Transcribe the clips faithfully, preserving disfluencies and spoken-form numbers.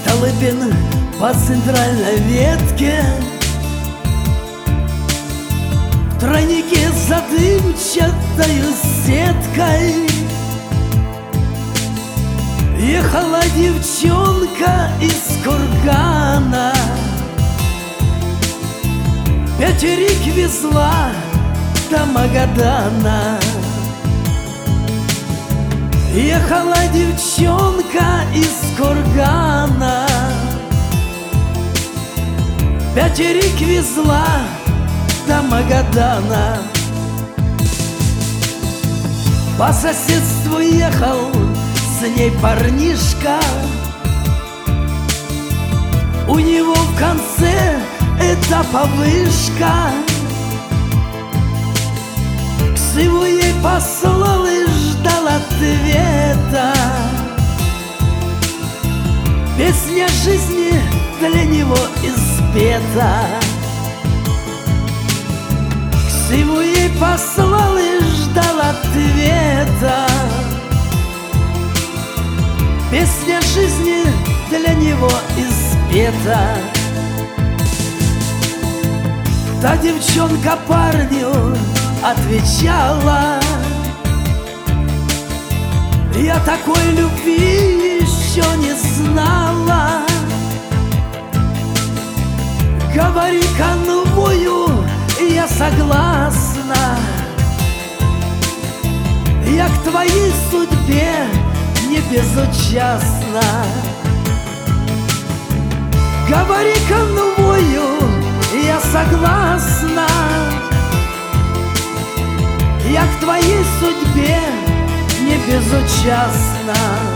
Столыпин по центральной ветке, в тройнике с задымчатою сеткой ехала девчонка из кургана. Пятерик везла до Магадана. Ехала девчонка из кургана, пятерик везла до Магадана. По соседству ехал с ней парнишка, у него в конце этапа вышка. Ксиву ей послал и ждал ответа. Песня жизни для него испета. Ксиву ей послал и ждал ответа. Песня жизни для него испета. Та девчонка парню отвечала: я такой любви еще не знала. Говори конвою, я согласна. Я к твоей судьбе не безучастна. Говори конвою, я согласна. Я к твоей судьбе не безучастна.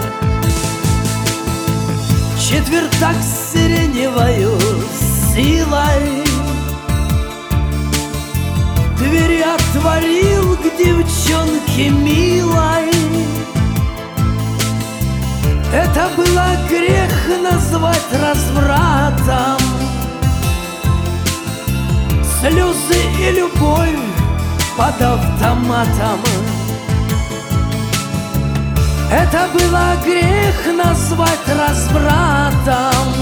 Четвертак с сиреневою силой двери отворил к девчонке милой. Это было грех назвать развратом. Слезы и любовь под автоматом. Это было грех назвать развратом.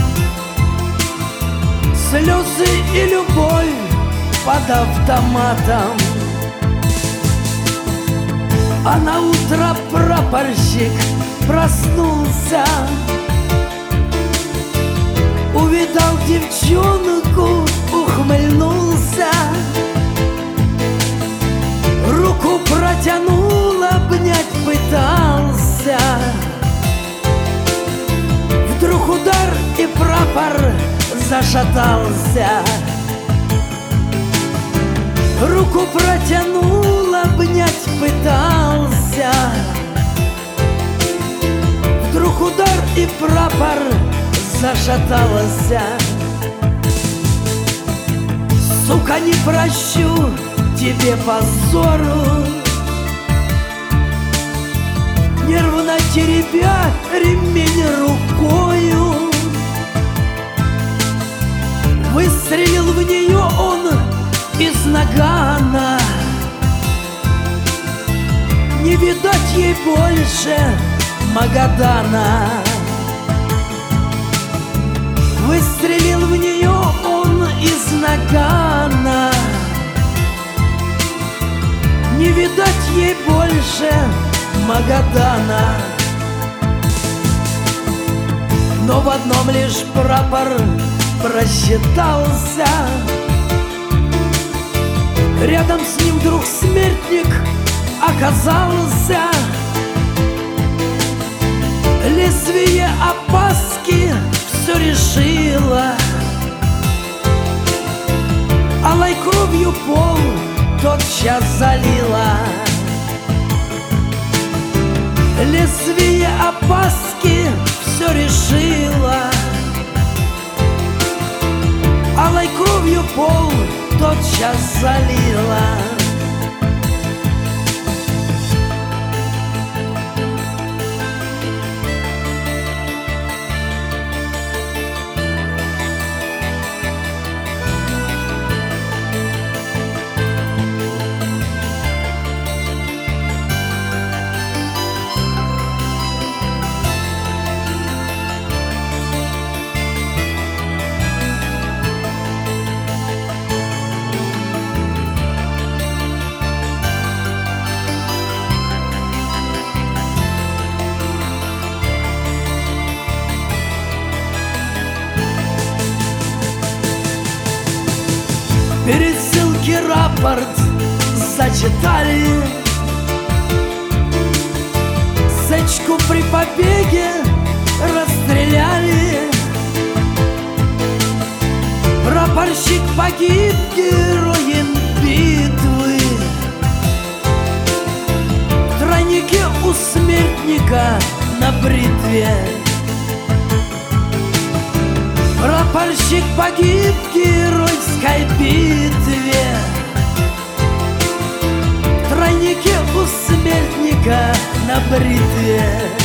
Слезы и любовь под автоматом. А на утро прапорщик проснулся, увидал девчонку, ухмыльнулся. Руку протянул, обнять пытался. Вдруг удар, и прапор зашатался. Руку протянул, обнять пытался. Вдруг удар, и прапор зашатался. Сука, не прощу тебе позору, нервно теребя ремень рукою. Выстрелил в нее он из нагана. Не видать ей больше Магадана. Выстрелил в нее он из нагана. Не видать ей больше Магадана. Но в одном лишь прапор просчитался. Рядом с ним вдруг смертник оказался. Лезвие опаски все решило. Алой кровью пол тотчас залила. Лезвие опаски все решило. Алой кровью пол тотчас залила. паспорт зачитали, Сечку при побеге расстреляли. Прапорщик погиб, героем битвы, в тройнике у смертника на бритве. Прапорщик погиб в геройской битве, в тройнике у смертника на бритве.